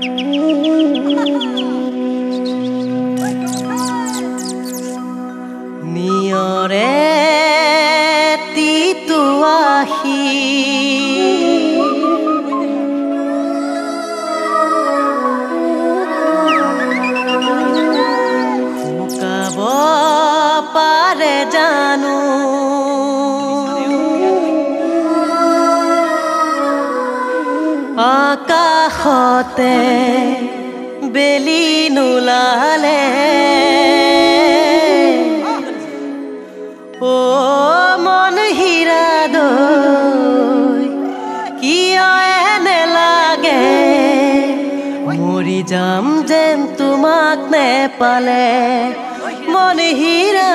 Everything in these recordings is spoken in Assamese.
নিয়ৰে তিতু আহি শুকাব পাৰে জানো আকাশতে বেলি নোলালে ও মন হীৰা দৈ কিয় এনে লাগে মৰি যাম যেন তোমাক নেপালে মন হীৰা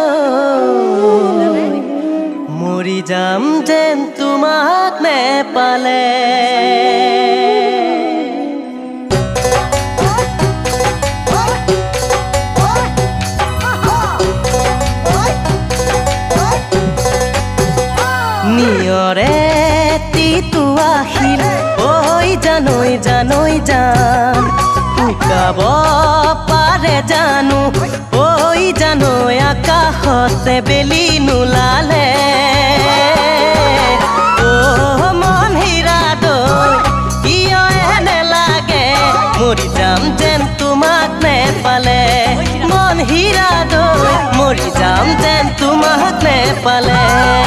দৈ মৰি যাম যেন তোমাক নেপালে নিয়ৰে তিতু আহিল ঐ জানৈ জানৈ জান শুকাব পাৰে জানো ঐ জানৈ আকাশতে বেলি নোলালে ও মন হীৰা দৈ কিয় এনে লাগে মৰি যাম যেন তোমাক নেপালে মন হীৰা দৈ মৰি যাম যেন তোমাক নেপালে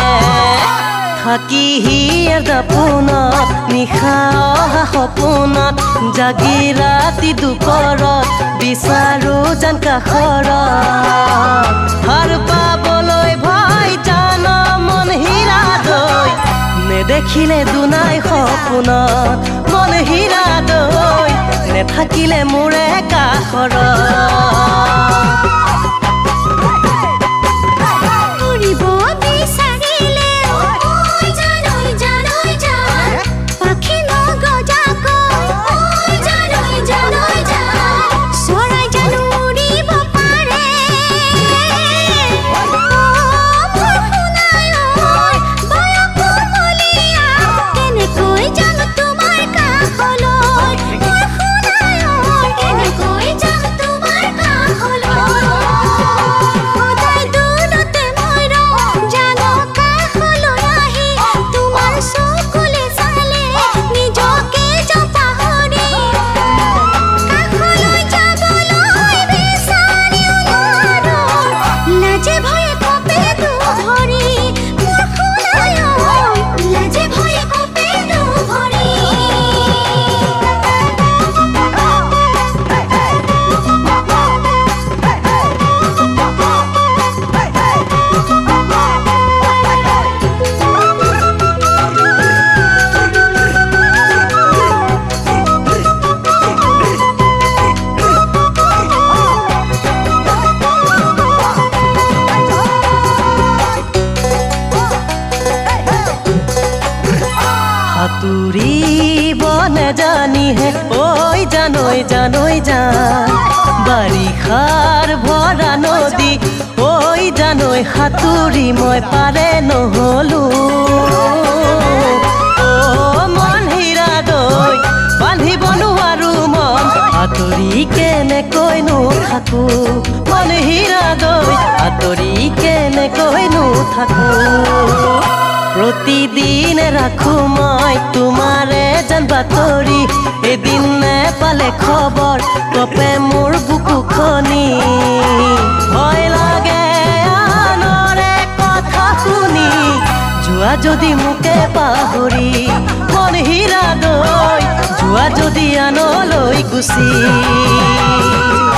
থাকি হিয়াৰ দাপোনত নিশা অহা সপোনত জাগি ৰাতি দুপৰত বিচাৰো যেন কাষৰত হাৰ পাবলৈ ভয় জান মন হীৰা দৈ নেদেখিলে দুনাই সপোনত মন হীৰা দৈ নেথাকিলে মোৰে কাষৰত সাঁতুৰিব নেজানিহে ঐ জানৈ জানৈ জান বাৰিষাৰ ভৰা নদী ঐ জানৈ সাঁতুৰি মই পাৰে নহলো ও মন হীৰা দৈ বান্ধিব নোৱাৰো মন আঁতৰি কেনেকৈনো থাকো মন হীৰা দৈ আঁতৰি কেনেকৈনো থাকো প্ৰতিদিনে ৰাখো মই তোমাৰে যেন বাতৰি এদিন নেপালে খবৰ কপে মোৰ বুকুখনি ভয় লাগে আনৰে কথা শুনি যোৱা যদি মোকে পাহৰি মন হীৰা দৈ যোৱা যদি আনলৈ গুচি